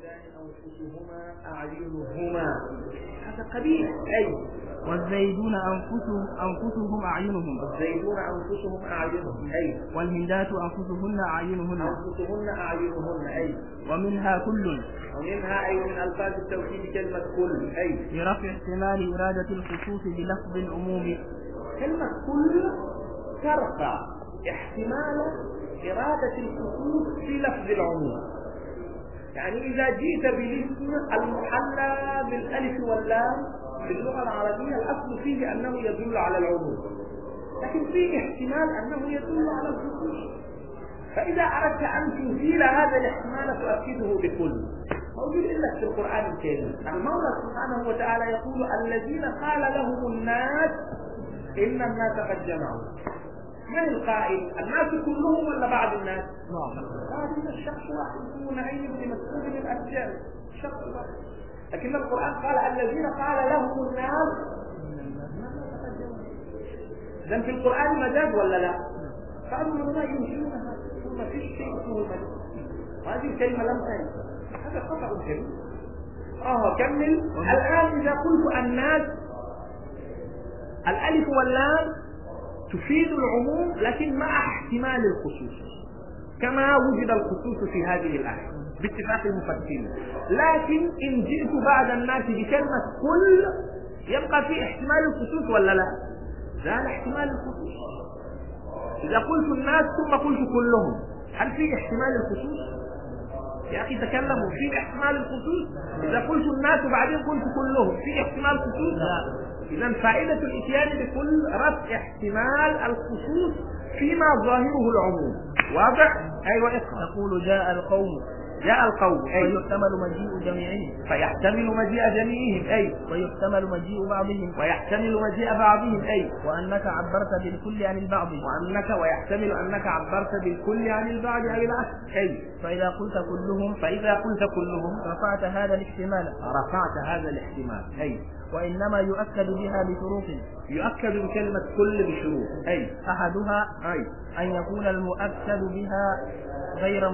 والزيدان أنفسهما أعينهما، هذا قبيح. أي والزيدون أنفسهم أعينهم. والزيدون أنفسهم أعينهم. أي والهندات أنفسهن أعينهن. أي ومنها كل. ومنها أي من ألفاظ التوكيد كلمة كل. أي لرفع احتمال إرادة الخصوص بلفظ العموم. كلمة كل ترفع احتمال إرادة الخصوص في لفظ العموم. يعني إذا جئت بالاسم المحلى بالألف واللام في اللغة العربية الأصل فيه أنه يدل على العموم، لكن فيه احتمال أنه يدل على الخصوص. فإذا أردت أن تزيل هذا الاحتمال تؤكده بكل. موجود إلا في القرآن الكريم. المولى سبحانه وتعالى يقول الذين قال لهم الناس إن الناس قد جمعوا. من القائل؟ الناس كلهم ولا بعض الناس؟ بعض الناس. شخص واحد هو نعيم بن مسعود الأشجعي، شخص واحد. لكن القرآن قال الذين قال لهم الناس. إذن في القرآن مجاز ولا لا؟ بعض العلماء ينكرونها، ما فيش شيء اسمه مجاز، وهذه الكلمة لم ترد. هذا خطأ كبير. كمل. الآن إذا قلت الناس الألف واللام تفيد العموم لكن مع احتمال الخصوص، كما وجد الخصوص في هذه الآية باتفاق المفسرين. لكن إن جئت بعد الناس بكلمة كل يبقى في احتمال الخصوص ولا لا؟ زال احتمال الخصوص. إذا قلت الناس ثم قلت كلهم هل في احتمال الخصوص؟ يا أخي تكلموا، في احتمال الخصوص. إذا قلت الناس وبعدين قلت كلهم في احتمال خصوص؟ لا. إذن فائدة الإتيان بكل رفع احتمال الخصوص فيما ظاهره العموم. واضح؟ أيوة. تقول جاء القوم. فيحتمل مجيء جميعهم. أي ويحتمل مجيء بعضهم. أي وأنك عبرت بالكل عن البعض. ويحتمل أنك عبرت بالكل عن البعض أو العكس. أي فإذا قلت كلهم رفعت هذا الاحتمال. أي وإنما يؤكد بها بشروط. يؤكد بكلمة كل بشروط. أي أحدها أي أن يكون المؤكد بها غير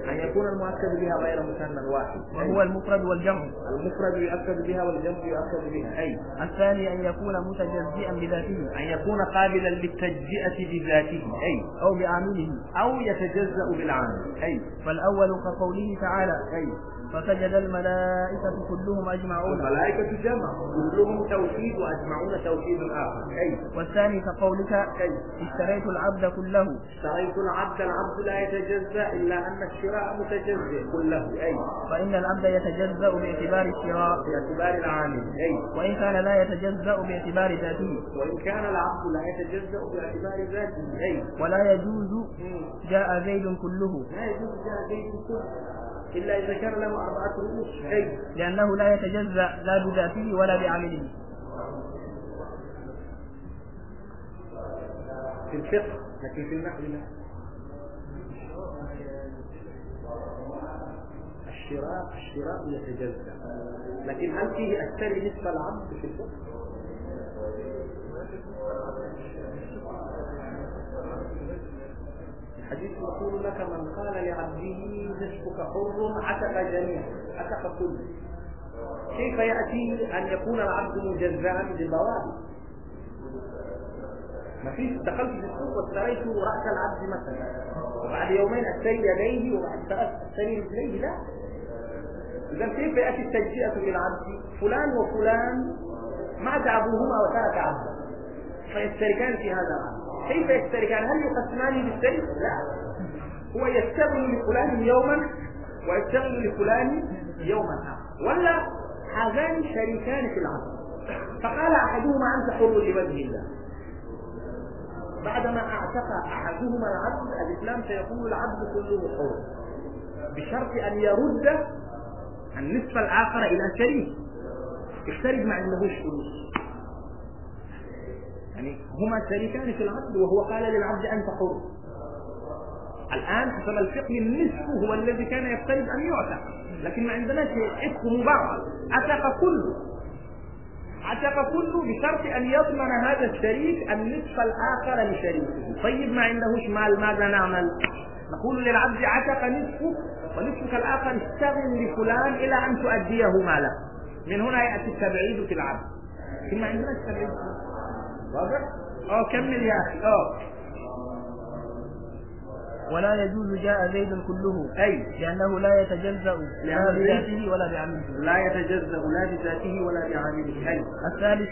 غير مثنى واحد، وهو المفرد والجمع. المفرد يؤكد بها والجمع يؤكد بها. أي الثاني أن يكون متجزئا بذاته، أن يكون قابلا للتجزئة بذاته. أي أو بعامله، أو يتجزأ بالعامل. أي فالأول كقوله تعالى أي فسجد الملائكة كلهم أجمعون. الملائكة جمع، كلهم توحيد وأجمعون توحيد آخر. أي والثاني كقولك اشتريت العبد كله. العبد لا يتجزأ إلا أن الشراء متجزئ كله. أي فإن العبد يتجزأ باعتبار الشراء باعتبار العامل. أي وإن كان لا يتجزأ باعتبار ذاته. وإن كان العبد لا يتجزأ باعتبار ذاته. أي ولا يجوز جاء زيد كله. لا يجوز جاء زيد كله إلا إذا كان له 4 رؤوس. أي لأنه لا يتجزأ لا بذاته ولا بعمله. في الفقه، لكن في النحو لا. الشراء يتجزأ، لكن هل فيه أشتري نصف العبد في الفقه؟ الحديث يقول لك من قال لعبده نصفك حر عتق جميعا، عتق كله. كيف يأتي أن يكون العبد مجزعا بالبوابة؟ ما فيش. دخلت في السوق واشتريت رأس العبد مثلا، وبعد يومين اشتري يديه وبعد 3 اشتري رجليه. لا. إذا كيف يأتي التجزئة بالعبد؟ فلان وفلان مات أبوهما وترك عبدا فيشتركان في هذا العبد. كيف يشتركان؟ هل يقسمان بالسيف؟ لا. هو يشتغل لفلان يوما ويشتغل لفلان يوما آخر، ولا هذان شريكان في العبد. فقال أحدهما أنت حر لوجه الله. بعدما اعتق احدهما العبد الاسلام سيقول العبد كله حر، بشرط ان يرد النصف الاخر الى شريك يشترك ما عندهوش فلوس. يعني هما شريكان في العبد وهو قال للعبد انت حر. الان حسب الفقه النصف هو الذي كان يفترض ان يعتق، لكن ما عندنا شيء اسمه بعض. عتق كله بشرط أن يضمن هذا الشريك النصف الآخر لشريكه. طيب ما عندهوش مال، ماذا نعمل؟ نقول للعبد عتق نصفه ونصفك الآخر اشتغل لفلان إلى أن تؤديه ماله. من هنا يأتي التبعيد في العبد. ثم عندنا التبعيد واضح؟ كمل يا أخي. ولا يجوز جاء زيد كله، أي لأنه لا يتجزأ لا بذاته ولا بعمله. لا يتجزأ لا بذاته ولا بعمله. أي الثالث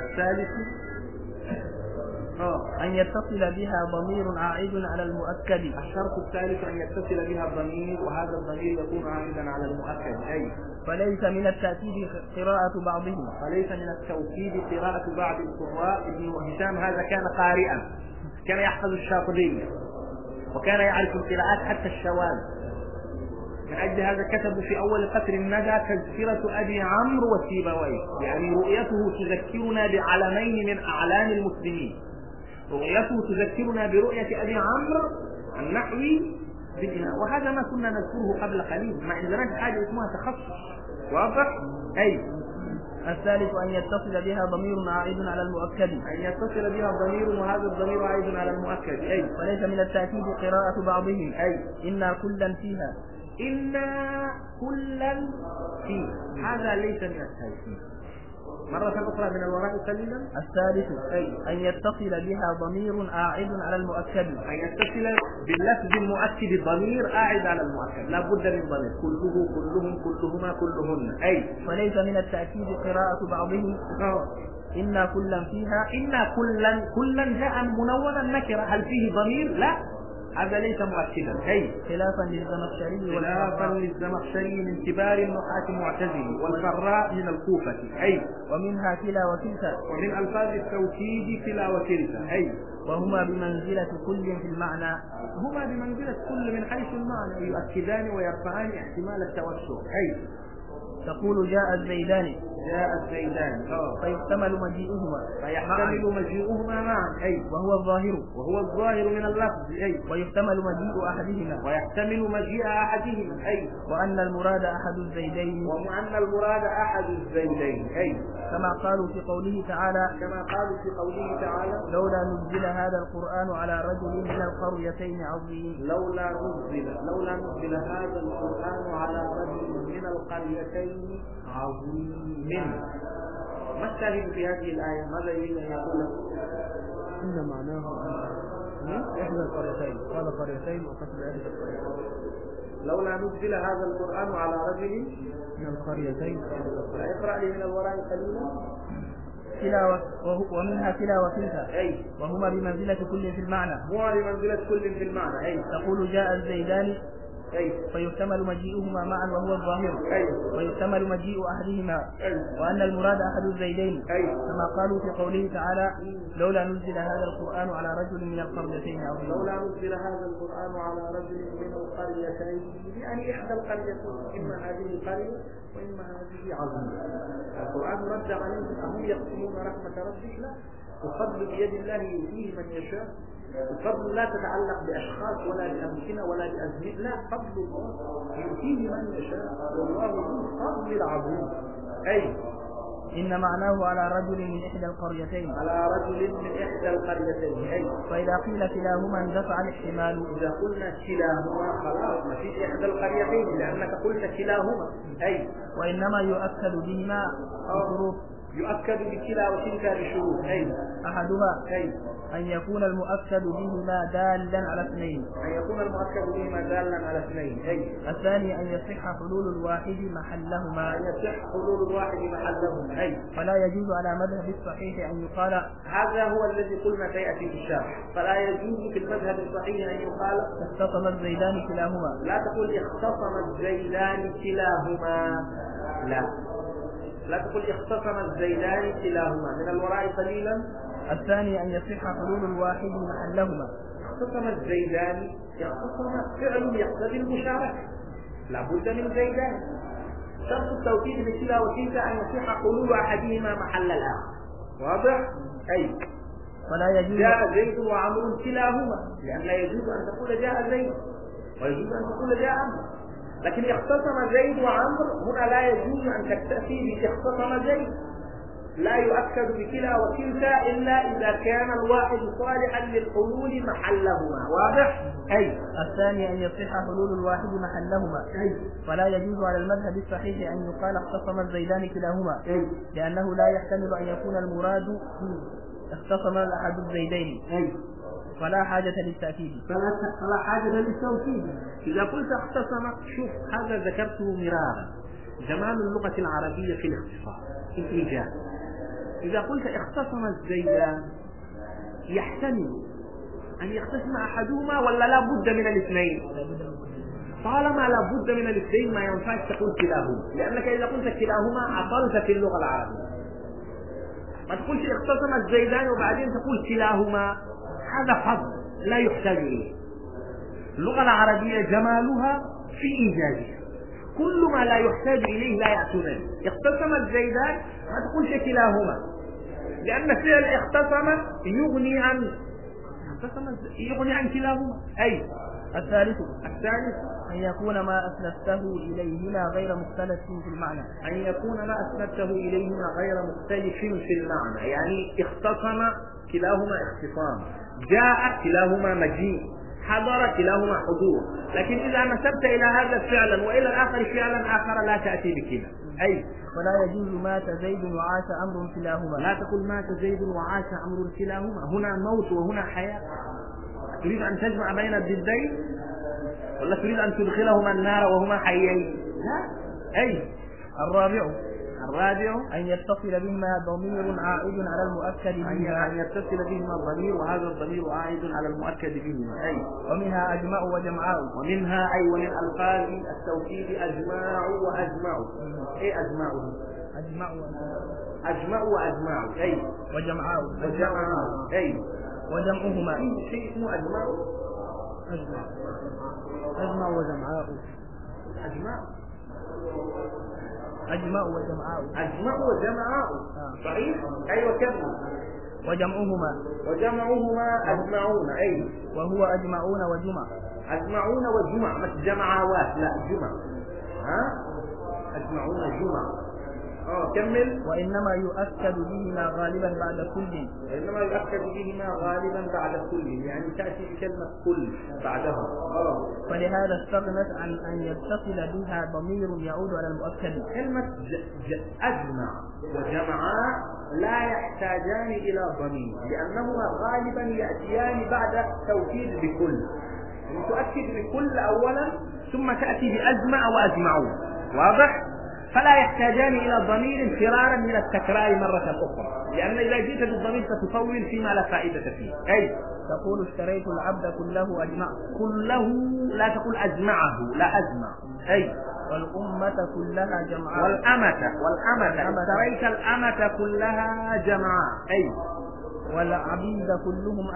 أن يتصل بها ضمير عائد على المؤكد. الشرط الثالث أن يتصل بها الضمير، وهذا الضمير يكون عائدا على المؤكد. أي فليس من التأكيد قراءة بعضهم. فليس من التوكيد قراءة بعض القراء. ابن هشام هذا كان قارئا، كان يحفظ الشاطبية وكان يعرف القراءات حتى الشواذ. من أجل هذا كتبوا في أول قطر الندى تذكرة أبي عمرو وسيبويه، يعني رؤيته تذكرنا بعلمين من أعلام المسلمين. رؤيته تذكرنا برؤية أبي عمرو النحوي بالإمام، وهذا ما كنا نذكره قبل قليل. ما عندنا حاجة اسمها تخصص. واضح؟ أي الثالث أن يتصل بها ضمير عائد على المؤكد. أن يتصل بها ضمير، وهذا الضمير عائد على المؤكد. أي وليس من التأكيد قراءة بعضهم. أي إنا كلا فيها. إنا كلا فيه، هذا ليس من التأكيد. مرة أخرى من الوراء قليلا. الثالث أن يتصل بها ضمير عائد على المؤكد. أن يتصل باللفظ المؤكد الضمير عائد على المؤكد، لا بد من ضمير. كله كلهم كلهما كلهن. أي فليس من التأكيد قراءة بعضهم. إنا كلا فيها. إنا كلا جاء منونا نكرة، هل فيه ضمير؟ لا، هذا ليس مؤكدا. خلافا للزمخشري من كبار النحاة المعتزلي، والفراء من الكوفة. أي ومنها كلا وكلتا. ومن ألفاظ التوكيد كلا وكلتا. أي وهما بمنزلة كل في المعنى. هما بمنزلة كل من حيث المعنى، يؤكدان ويرفعان احتمال التوسع. أي تقول جاء الزيدان فيحتمل مجيئهما معا. أي وهو الظاهر من اللفظ. أي ويحتمل مجيء أحدهما. أي وأن المراد أحد الزيدين. أي كما قالوا في قوله تعالى لولا نزل هذا القرآن على رجل من القريتين عظيم. لولا نزل هذا القرآن على رجل من القريتين عظيم. ما الشاهد في هذه الآية؟ ماذا يريد أن يقول؟ إن معناه إحدى القريتين، قال قريتين وقتل أهل القريتين. لولا نزل هذا القرآن على رجل من القريتين. اقرأ لي من الوراء قليلا. ومنها كلا وكلتا. أي وهما بمنزلة كل في المعنى. أي تقول جاء الزيدان. أي فيحتمل مجيئهما معا وهو الظاهر. أي ويحتمل مجيء أحدهما. أي وأن المراد أحد الزيدين. أي كما قالوا في قوله تعالى لولا نزل هذا القرآن على رجل من القريتين عظيم. لولا نزل هذا القرآن على رجل من القريتين، يعني إحدى القريتين، إما هذه القرية وإما هذه عظيم. القرآن رد عليهم أهم يقسمون رحمة ربك؟ لا، الفضل بيد الله يؤتيه من يشاء. الفضل لا تتعلق بأشخاص ولا بأمكنة ولا بأزمنة، لا، فضل الله يؤتيه من يشاء، والله ذو الفضل العظيم. أي إن معناه على رجل من إحدى القريتين. أي فإذا قيل كلاهما اندفع الاحتمال. إذا قلنا كلاهما خلاص ما فيش إحدى القريتين، لأنك قلت كلاهما. أي وإنما يؤكد بهما بشروط. يؤكد بكلا وتلك بشروط. أي أحدها أي أن يكون المؤكد بهما دالا على اثنين. أي الثاني أن يصح حلول الواحد محلهما. أي فلا يجوز على مذهب الصحيح أن يقال. هذا هو الذي قلنا سيأتي في الشرح. فلا يجوز في المذهب الصحيح أن يقال اختصم الزيدان كلاهما. لا تقول اختصم الزيدان كلاهما، لا تقول اختصم الزيدان كلاهما. من الوراء قليلا. الثاني أن يصح حلول الواحد محلهما. اختصم الزيدان، اختصم فعل يقتضي المشاركة، لا بد من زيدان. شرط التوكيد بكلا وكلتا أن يصح حلول أحدهما محل الآخر. واضح؟ أي ولا يجوز جاء زيد وعمر كلاهما، لأن لا يجوز أن تقول جاء زيد ويجوز أن تقول جاء عمرو. لكن اختصم زيد وعمرو هنا لا يجوز أن تكتفي باختصم زيد، لا يؤكد بكلا وكلتا إلا إذا كان الواحد صالحا للحلول محلهما. واضح؟ أي الثاني أن يصح حلول الواحد محلهما، أي فلا يجوز على المذهب الصحيح أن يقال اختصم الزيدان كلاهما، أي لأنه لا يحتمل أن يكون المراد اختصم أحد الزيدين، أي فلا حاجة للتأكيد. فلا حاجة للتوكيد. إذا قلت اختصم، شوف هذا ذكرته مرارا، جمال اللغة العربية في الاختصار في الإيجاز. إذا قلت اختصم الزيدان يحتمل أن يختصم أحدهما ولا لا بد من الاثنين؟ طالما لا بد من الاثنين ما ينفعش تقول كلاهما، لأنك إذا قلت كلاهما عطلت في اللغة العربية. ما تقولش اختصم الزيدان وبعدين تقول كلاهما، هذا فضل لا يحتاج إليه. اللغة العربية جمالها في إيجازها، كل ما لا يحتاج إليه لا يأتون به. اختصم الزيدان ما تقولش كلاهما، لأن فعل اختصم يغني عن كلاهما. أي الثالث الثالث أن يكون ما أسندته إليهما غير مختلف في المعنى، أن يكون ما أسندته إليهما غير مختلف في المعنى، يعني اختصم كلاهما اختصام، جاء كلاهما مجيء، حضر كلاهما حضور. لكن إذا نسبت إلى هذا فعلا وإلى الآخر فعلا آخر لا تأتي بكلا. أي ولا يجوز مات زيد وعاش أمر كلاهما، لا تقول مات زيد وعاش أمر كلاهما، هنا موت وهنا حياة. تريد أن تجمع بين الضدين ولا تريد أن تدخلهما النار وهما حيين؟ لا. أي الرابع أن يتصل بهما ضمير عائد على المؤكد بهما، أن يتصل بهما الضمير، وهذا الضمير عائد على المؤكد بهما. أي ومنها أجمع وجمعاء، ومنها أي ومن ألفاظ التوكيد أجماع وأجمع. أي أجمعه أجمع وأجمع. أي وجمعاء أي وجمعهما شيء اسمه أجمع وجمعاء أجمع وجمعاء. صحيح. أيوة كمل. وجمعهما أجمعون. أي وهو أجمعون وجمع مش جمعاوات، لا جمع. أجمعون جمع. كمل. وإنما يؤكد بهما غالبا بعد كل، يعني تأتي بكلمة كل بعدها. فلهذا استغنت عن أن يتصل بها ضمير يعود على المؤكد. كلمة أجمع وجمعاء لا يحتاجان إلى ضمير، لأنهما غالبا يأتيان بعد توكيد بكل. يعني تؤكد بكل أولا ثم تأتي بأجمع وأجمعون. واضح؟ فلا يحتاجان إلى ضمير فرارا من التكرار مرة أخرى، لأن إذا جئت بالضمير ستطول فيما لا فائدة فيه. أي تقول اشتريت العبد كله أجمع، كله لا تقول أجمعه، لا أجمع. أي والأمة كلها جمعاء، والأمة اشتريت الأمة كلها جمعاء. أي والعبيد كلهم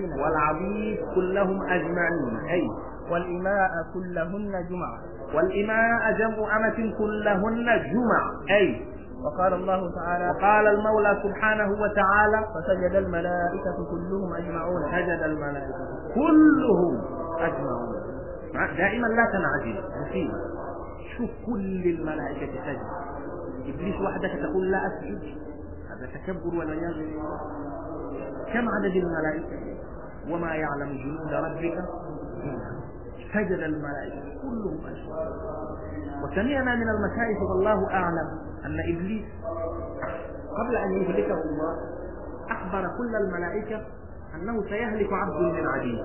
أجمعين. أي والإماء كلهن جمع، والإماء جمع أمة كلهن جمع. أي وقال الله تعالى وقال المولى سبحانه وتعالى فسجد الملائكة كلهم أجمعون. سجد الملائكة كلهم أجمعون. دائما لا تنعجل مصيبة، شوف كل الملائكة سجد، إبليس وحدك تقول لا أسجد، هذا تكبر والعياذ بالله. كم عدد الملائكة؟ وما يعلم جنود ربك. سجد الملائكة كلهم أجمعون. وسمعنا من المشايخ والله أعلم أن إبليس قبل أن يهلكه الله أخبر كل الملائكة أنه سيهلك عبد من عبيد.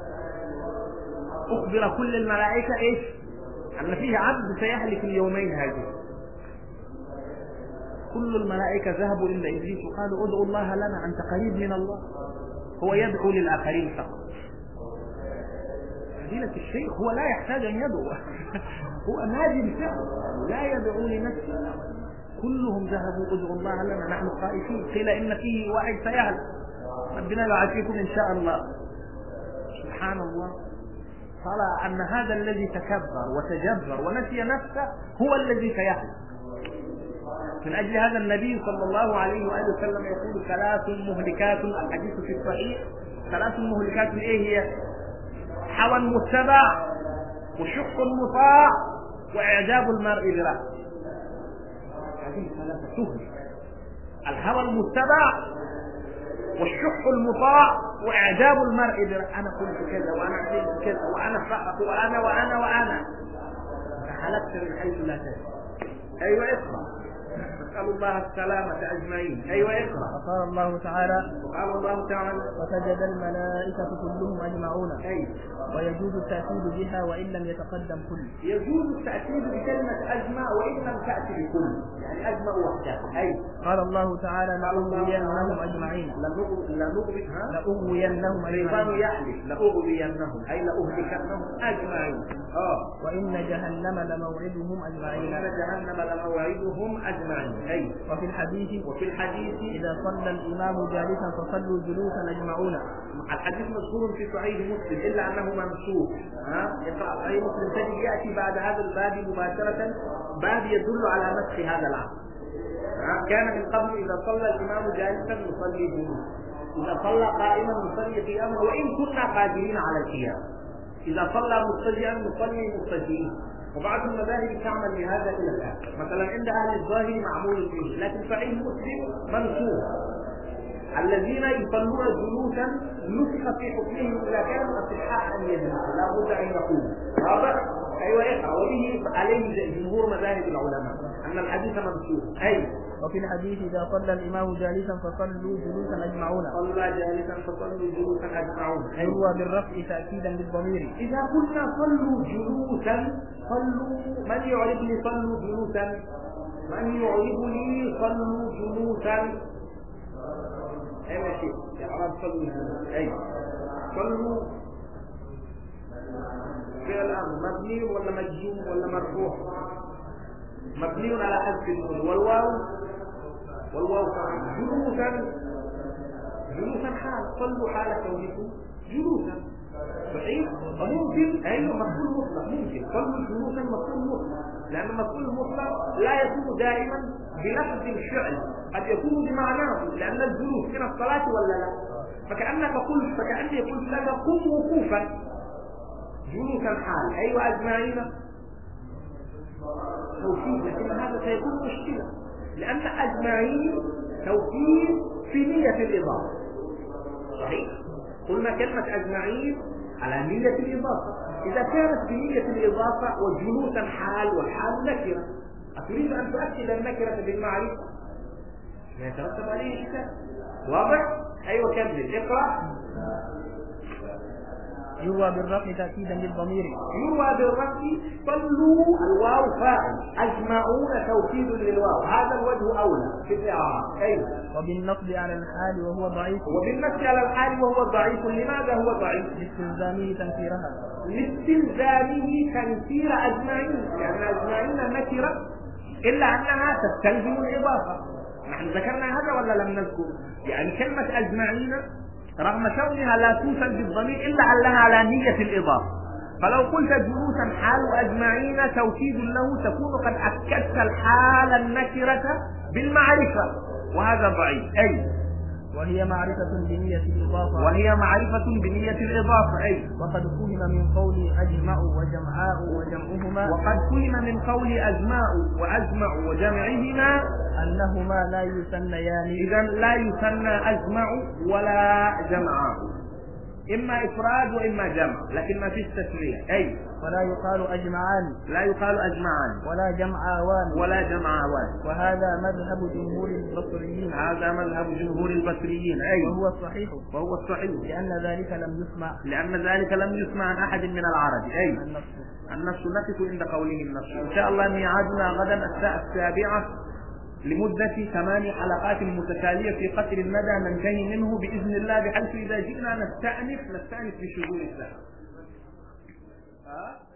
أخبر كل الملائكة إيش؟ أن فيه عبد سيهلك اليومين هذه. كل الملائكة ذهبوا إلى إبليس وقالوا ادعوا الله لنا، أنت قريب من الله. هو يدعو للآخرين فقط. فضيلة الشيخ هو لا يحتاج أن يدعو هو نادي بفعل، لا يدعو لنفسه. كلهم ذهبوا ادعوا الله لنا نحن خائفين، قيل إن فيه واحد سيهلك، ربنا يعافيكم إن شاء الله. سبحان الله، طلع أن هذا الذي تكبر وتجبر ونسي نفسه هو الذي سيهلك. من أجل هذا النبي صلى الله عليه وآله وسلم يقول 3 مهلكات، الحديث في الصحيح 3 مهلكات. إيه هي؟ هوى متبع، وشح مطاع، وإعجاب المرء برأسه. هذه 3 تهلك: الهوى المتبع، والشح المطاع، وإعجاب المرء أنا قلت كذا وأنا عملت كذا وأنا فقط وأنا فحلفت من حيث لا تدري. أيوة اقرأ. نسأل الله السلامة أجمعين. أيوة اقرأ. وقال الله تعالى وسجد الملائكة كلهم أجمعون. أيوة. ويجوز التأكيد بها وإن لم يتقدم كل. يجوز التأكيد بكلمة أجمع وإن لم تأتي بكل، يعني أجمع وحدها. أيوة. قال الله تعالى لأغوينهم أجمعين. لأغوينهم أجمعين. يحلف لأغوينهم أي لأهلكنهم أجمعين. وإن جهنم لموعدهم أجمعين. أي. وفي الحديث إذا صلى الإمام جالسا فصلوا جلوسا أجمعون. الحديث مذكور في صحيح مسلم إلا أنه منسوخ. يقرأ صحيح مسلم تجد يأتي بعد هذا الباب مباشرة باب يدل على مسخ هذا العقد. كان من قبل إذا صلى الإمام جالسا نصلي جلوسا، إذا صلى قائما نصلي قياما وإن كنا قادرين على القيام، إذا صلى مضطجعا نصلي مضطجعين. وبعض المذاهب تعمل بهذا إلى الآن، مثلا عند أهل الظاهر معمول فيه، لكن صحيح مسلم منسوخ. الذين يصلون جلوسا نسخ في حكمهم إذا كانوا أصحاء أن يجلسوا لا بد أن يقوموا. واضح؟ أيوة اقرأ. وبه عليه جمهور مذاهب العلماء أن الحديث منسوخ. أي. وفي الحديث إذا صلى الإمام جالسا فصلوا جلوسا أجمعون. صلى جالسا فصلوا جلوسا أجمعون. هو بالرفع تأكيدا للضمير. إذا قلنا صلوا جلوسا، صلوا من يعرف لي صلوا جلوسا؟ من يعرف لي صلوا جلوسا؟ أي شيء يعرف صلوا جلوسا. أي. صلوا فعل أمر مبني ولا مجزوم ولا مرفوع؟ مبني على حذف النون والواو فاعل. جلوسا حال، صلوا حال كونكم جلوسا. صحيح؟ وممكن أيوه مفعول مطلق، ممكن صلوا جلوسا مفعول مطلق، لأن المفعول المطلق لا يكون دائما بلفظ الفعل، قد يكون بمعناه، لأن الجلوس من الصلاة ولا لا؟ فكأني قلت لك قم وقوفا جلوسا حال. أيوه أجمعين توكيد، لكن هذا سيكون مشكلة لأن أجمعين توكيد في نية الإضافة. صحيح؟ قلنا كلمة أجمعين على نية الإضافة. إذا كانت بنية الإضافة وجلوسا حال والحال نكرة، أتريد أن تؤكد النكرة بالمعرفة ما يترتب عليه إشكال. واضح؟ أيوة كمل اقرأ. يروى بالرفع تأكيدا للضمير. يروى بالرفع صلوا الواو فاعل، أجمعون توكيد للواو، هذا الوجه أولى في الإعراب. أيوة. وبالنصب على الحال وهو ضعيف. وبالنصب على الحال وهو ضعيف. لماذا هو ضعيف؟ لاستلزامه تنكيرها. لاستلزامه تنكير أجمعين، لأن أجمعين نكرة إلا أنها تستلزم الإضافة. نحن ذكرنا هذا ولا لم نذكر؟ يعني كلمة أجمعين رغم كونها لا توصل بالضمير إلا أنها على نية الإضافة، فلو قلت جلوسا حال أجمعين توكيد له تكون قد أكدت الحال النكرة بالمعرفة، وهذا ضعيف. أي. وهي معرفة بنية الإضافة. أي. وقد فهم من قول أجمع وجمعاء وجمعهما أنهما لا يثنيان. إذن لا يثنى أجمع ولا جمعاء، إما إفراد وإما جمع، لكن ما فيش تسمية. أي. ولا يقال أجمعان ولا جمعاوان. وهذا مذهب جمهور البصريين. أي. وهو الصحيح لأن ذلك لم يسمع عن أحد من العرب. أي. النص نقف عند قوله النص. إن شاء الله ميعادنا غدا الساعة 7 لمدة 8 حلقات متتالية في قطر المدى ننتهي منه بإذن الله، بحيث إذا جئنا نستأنف بشذور الساعة.